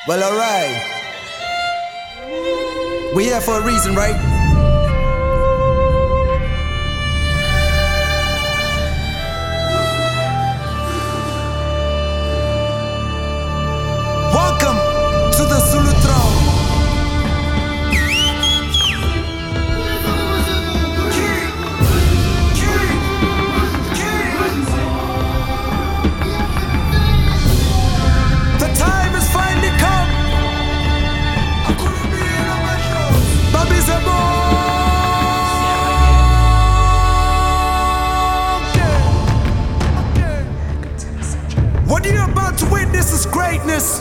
Well, alright. We're here for a reason, right? Welcome to the Zulu throne. The time has finally come. Bobby Zebo. What you're about to witness is greatness.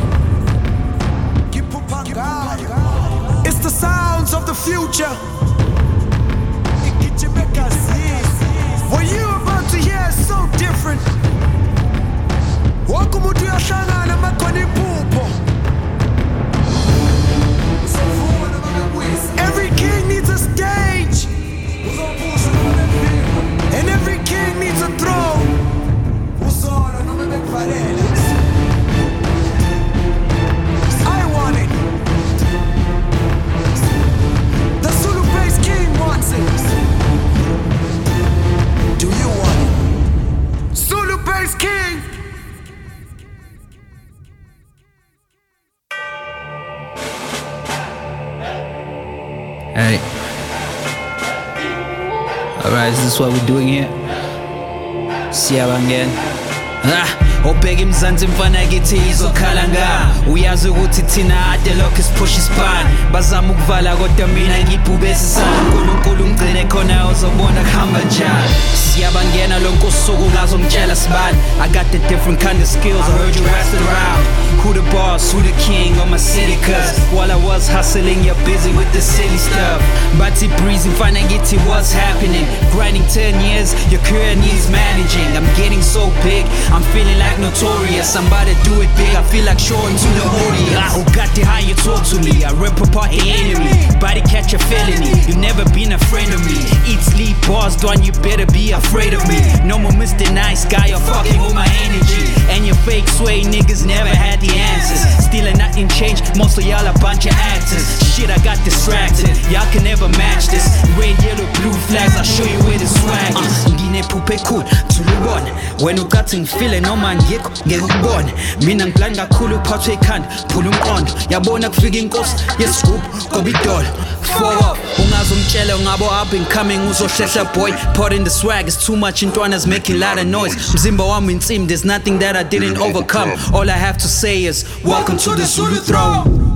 It's the sounds of the future. What you're about to hear is so different. Every king needs a stage, and every king needs a throne. I want it. The Zulu Bass King wants it. Do you want it? Zulu Bass King. Hey. Alright, is this what we're doing here? Siyabangena. Obheka imzansi mfana kithi izokhala nga uyazi ukuthi thina ade lokho siphusha isibani bazama ukuvala kodwa mina ngibhubesa isandla uNkulunkulu ungcine khona uzobona kuhamba njani siyabangena lonke usuku ngazongitshela sibani I got the different kind of skills I heard you wrestling around who the boss who the king of my city cause while I was hustling you're busy with the silly stuff bathi breezy mfana ngithi what's happening grinding 10 years your career needs managing I'm getting so big I'm feeling like notorious I'm about to do it big I feel like showing to the audience who got the how you talk to me I rip apart the enemy body catch a felony you never been a friend of me eat sleep bars done you better be afraid of me no more Mr. Nice Guy you're fucking with my energy and your fake sway niggas never had the answers still and nothing changed most of y'all a bunch of actors shit I got distracted y'all can never match this red yellow blue flags I'll show you where the swag is nginephuphe cool tulubona when you got ngifile noma ngikho ngekubona mina ngiplan kakhulu uphathwe ikhanda phula umqondo yabona kufika inkosi yesgroup goba idolo forward ungazomtshela ngabo up and coming uzohlehla boy put in the swag it's too much intwana's making a lot of noise mzimba wami insim there's nothing that I didn't overcome all I have to say is welcome to the Zulu throne